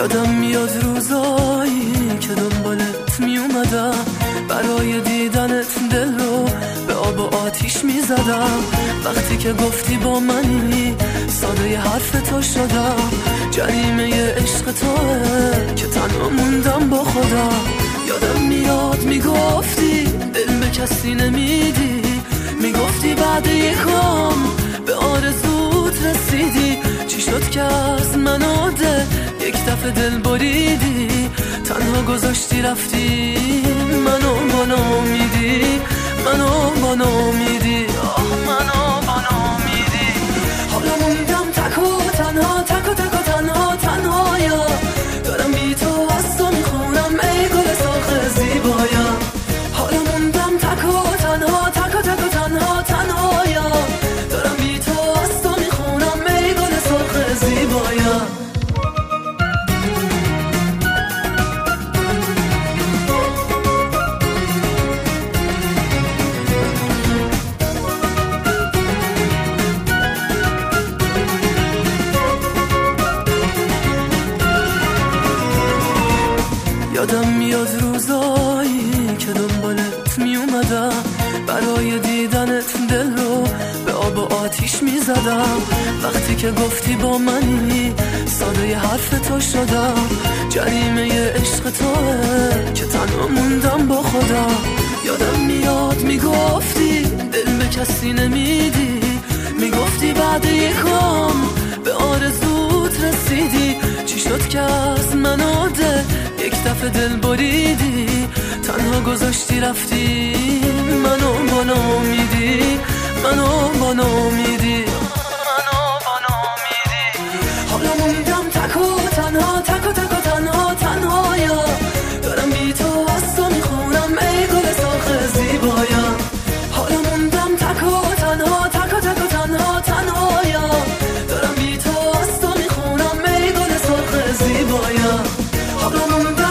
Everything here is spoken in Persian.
یادم میاد روزایی که دنبالت میومدم، برای دیدنت دل رو به آب و آتیش میزدم. وقتی که گفتی با منی ساده ی حرف تو شدم. جریمه عشق توه که تنها موندم با خودم. یادم میاد میگفتی دل به کسی نمیدی، میگفتی بعد یکم به آرزوت رسیدی. چی شد که از من آده یک دفعه دل بریدی، تنها گذاشتی رفتی منو با نامیدی، منو با نامیدی، منو با نامیدی. حالا موندم تک و تنها، تک و تک و تنها، تنهایا. دارم بی تو از تو میخونم ای گل سرخ زیبایا. حالا موندم تک و تنها، تک و تک و تنها، تنهایا. دارم بی تو از تو میخونم ای گل سرخ زیبایا. یادم میاد روزایی که دنبالت میومدم، برای دیدنت دل رو به آب و آتیش میزدم. وقتی که گفتی با منی ساده ی حرف تو شدم. جریمه عشق توه که تنها موندم با خودم. یادم میاد میگفتی دل به کسی نمیدی، میگفتی بعد یکم به آرزوت رسیدی. چی شد که از من آده یک دفعه دل بریدی، تنها گذاشتی رفتی منو با نامیدی، منو با نامیدی، منو با نامیدی. حالا موندم تک و تنها، تک و تک و تنها، تنهایا. دارم بی تو از تو میخونم ای گل سرخ زیبایا. حالا موندم تک و تنها، تک و تک و تنها، تنهایا. دارم بی تو از تو میخونم ای گل سرخ زیبایا. حالا موندم